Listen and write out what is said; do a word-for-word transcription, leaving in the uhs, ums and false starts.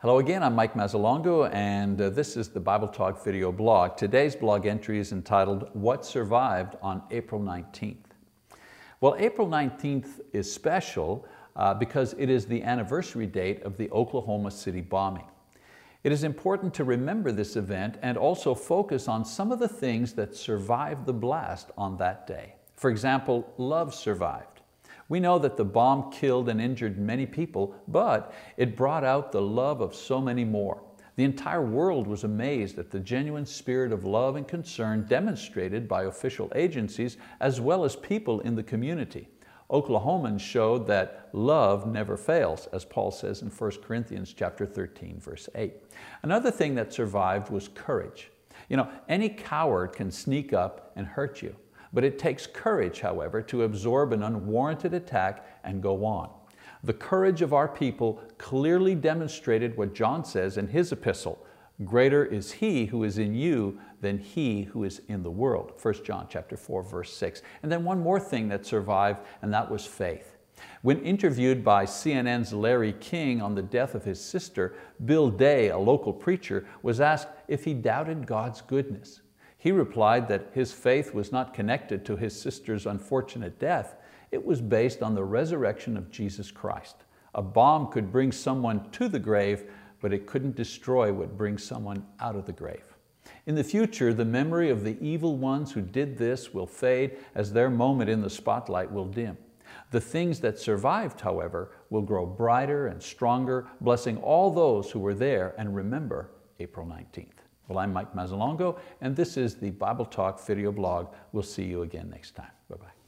Hello again, I'm Mike Mazzalongo, and uh, this is the Bible Talk video blog. Today's blog entry is entitled, What Survived on April nineteenth? Well, April nineteenth is special uh, because it is the anniversary date of the Oklahoma City bombing. It is important to remember this event and also focus on some of the things that survived the blast on that day. For example, love survived. We know that the bomb killed and injured many people, but it brought out the love of so many more. The entire world was amazed at the genuine spirit of love and concern demonstrated by official agencies as well as people in the community. Oklahomans showed that love never fails, as Paul says in First Corinthians chapter thirteen, verse eight. Another thing that survived was courage. You know, any coward can sneak up and hurt you. But it takes courage, however, to absorb an unwarranted attack and go on. The courage of our people clearly demonstrated what John says in his epistle, greater is he who is in you than he who is in the world. First John chapter four, verse six. And then one more thing that survived, and that was faith. When interviewed by C N N's Larry King on the death of his sister, Bill Day, a local preacher, was asked if he doubted God's goodness. He replied that his faith was not connected to his sister's unfortunate death. It was based on the resurrection of Jesus Christ. A bomb could bring someone to the grave, but it couldn't destroy what brings someone out of the grave. In the future, the memory of the evil ones who did this will fade as their moment in the spotlight will dim. The things that survived, however, will grow brighter and stronger, blessing all those who were there and remember April nineteenth. Well, I'm Mike Mazzalongo, and this is the Bible Talk video blog. We'll see you again next time. Bye-bye.